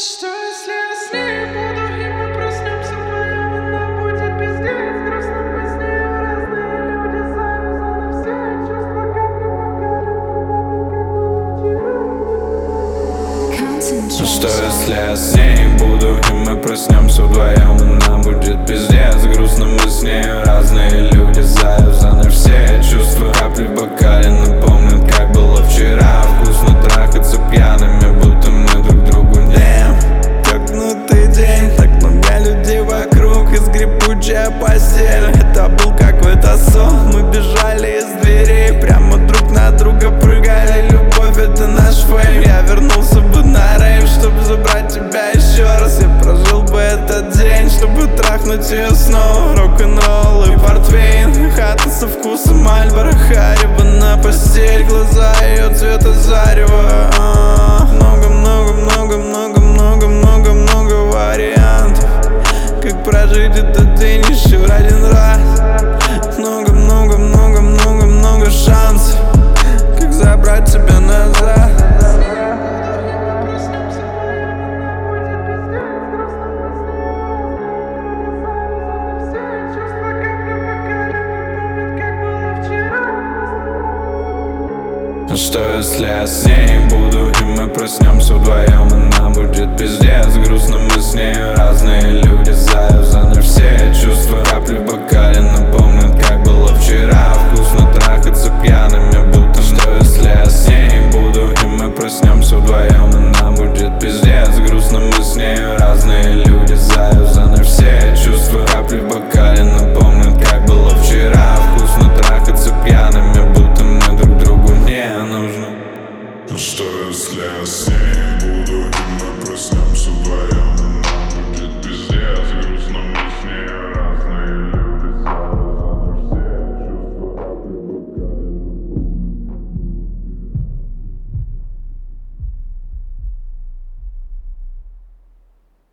Что если я с ней буду, и мы проснемся вдвоем, и нам будет пиздец грустно, мы с ней разные люди, завязаны все чувства, как не вчера. Что если я с ней буду, и мы проснемся вдвоем, и нам будет пиздец грустно, мы с ней разные люди, завязаны все чувства. Капли в бокале напомнят, как было вчера. Вкусно трахаться пьяными, будто мы друг другу не. Тёкнутый день, так много людей вокруг, и скрипучая постель. Это был какой-то сон, мы бежали из дверей, прямо друг на друга прыгали. Любовь — это наш фейм. Я вернулся бы на рейв, чтобы забрать тебя еще раз. Я прожил бы этот день, чтобы трахнуть ее снова. Рок-н-ролл и портвейн, хата со вкусом Мальборо, Харибо на постель, глаза ее цвета зарева. Много вариантов, как прожить этот день еще один раз. Много шансов, как забрать тебя назад. Что если я с ней буду, и мы проснемся вдвоем, и нам будет пиздец грустно, мы с ней разные люди, завязаны все чувства. Капли в бокале напомнят, как было вчера. Вкусно трахаться пьяными, будто. Что если я с ней буду, и мы проснемся вдвоем, и нам будет пиздец грустно, мы с ней разные люди, завязаны все чувства. Капли в бокале напомнят, как было вчера. Вкусно трахаться пьяными, будто мы друг другу не нужны. Что если я с ней буду, и мы проснемся вдвоем?